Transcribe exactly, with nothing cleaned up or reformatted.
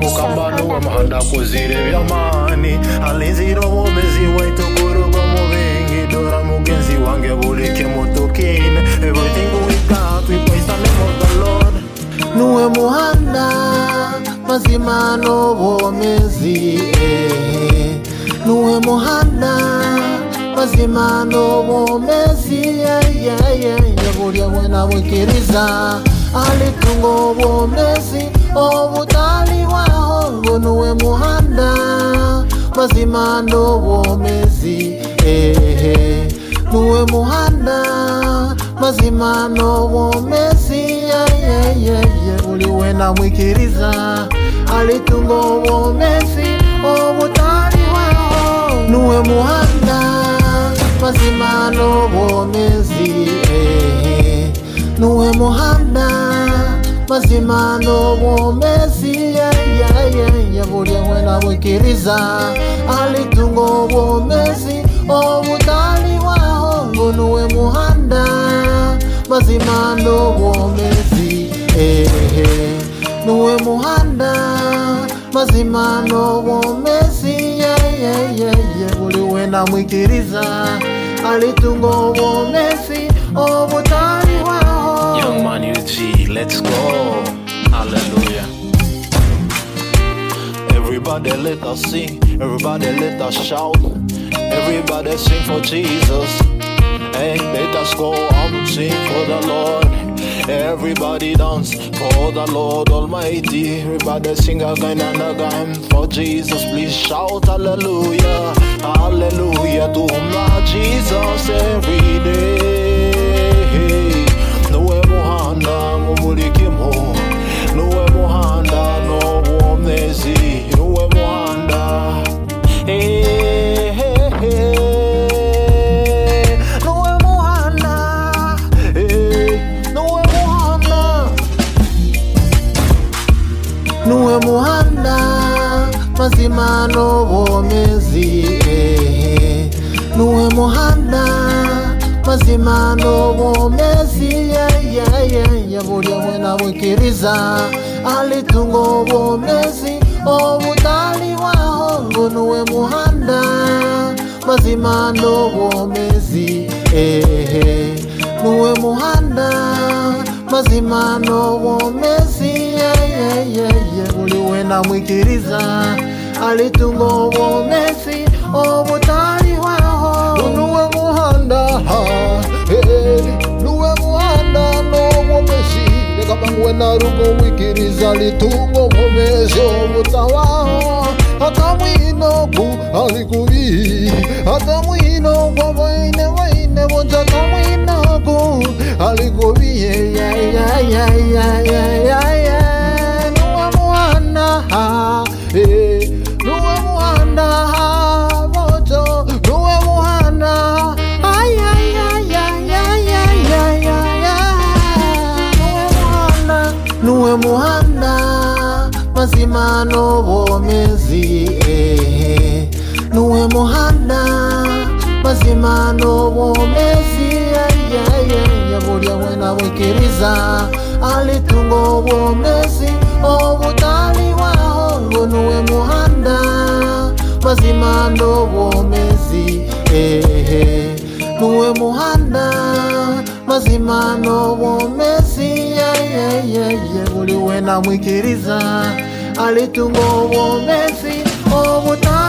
mukamba nuwe muhanda kuzire byamani alinzira omumezi waitu kurugo mubengi dora mugenzi wange bulike mutokine everything we got we praise the name of the Lord nuwe muhanda mazima n'obwomezi eh. nuwe muhanda mazima n'obwomezi yeah, yeah, yeah. Yabulya wena wikiriza alitunga obwomezi obutali waho nuwe muhanda mazima n'obwomezi eh. nuwe muhanda mazima n'obwomezi yeah, yeah, yeah, yeah. Buli wena wikiriza alitunga obwomezi obutali waho nuwe muhanda mazima n'obwomezi eh. nuwe muhanda mazima n'obwomezi yeah, yeah, yeah, yeah. Buli wena wikiriza alitunga obwomezi obutali waho nuwe muhanda mazima n'obwomezi eh. nuwe muhanda mazima n'obwomezi yeah, yeah, yeah, yeah. Buli wena mwikiriza alitunga obwomezi obutali waho. Young man U G, let's go. Hallelujah. Everybody let us sing, everybody let us shout, everybody sing for Jesus. Hey, let us go and sing for the Lord. Everybody dance for the Lord Almighty. Everybody sing again and again for Jesus. Please shout hallelujah, hallelujah to my Jesus every day. Nuwe muhanda mumulikimo, nuwe muhanda no womezi, nuwe muhanda hey, hey, hey. Nuwe muhanda hey. Nuwe muhanda nuwe muhanda mazima n'obwomezi eh. nuwe muhanda mazima n'obwomezi yeah, yeah, yeah, yeah. Buli wena wikiriza alitunga obwomezi obutali waho nuwe muhanda mazima n'obwomezi eh. nuwe muhanda mazima n'obwomezi yeah, yeah, yeah, yeah. Buli wena mwikiriza alitunga obwomezi obutali waho nuwe muhanda eh. nuwe muhanda n'obwomezi leka bangwena rugo wikiriza alitunga obwomezi obutawaho hata mwinogu alikubi hata mwinogu waine waine wonjaka mwinogu alikubi yeah, yeah, yeah, yeah, yeah, yeah, yeah. Nuwe muhanda eh. nuwe muhanda mojo nuwe muhanda ay ay ay ay ay ay ay ay nuwe muhanda nuwe muhanda mazima n'obwomezi eh. nuwe muhanda mazima n'obwomezi yeah, yeah, yeah, yeah. Buli wena wikiriza alitunga obwomezi obutali waho nuwe muhanda mazima n'obwomezi eh. nuwe muhanda mazima n'obwomezi yeah, yeah, yeah, yeah. Buli wena mwikiriza alitunga obwomezi obutali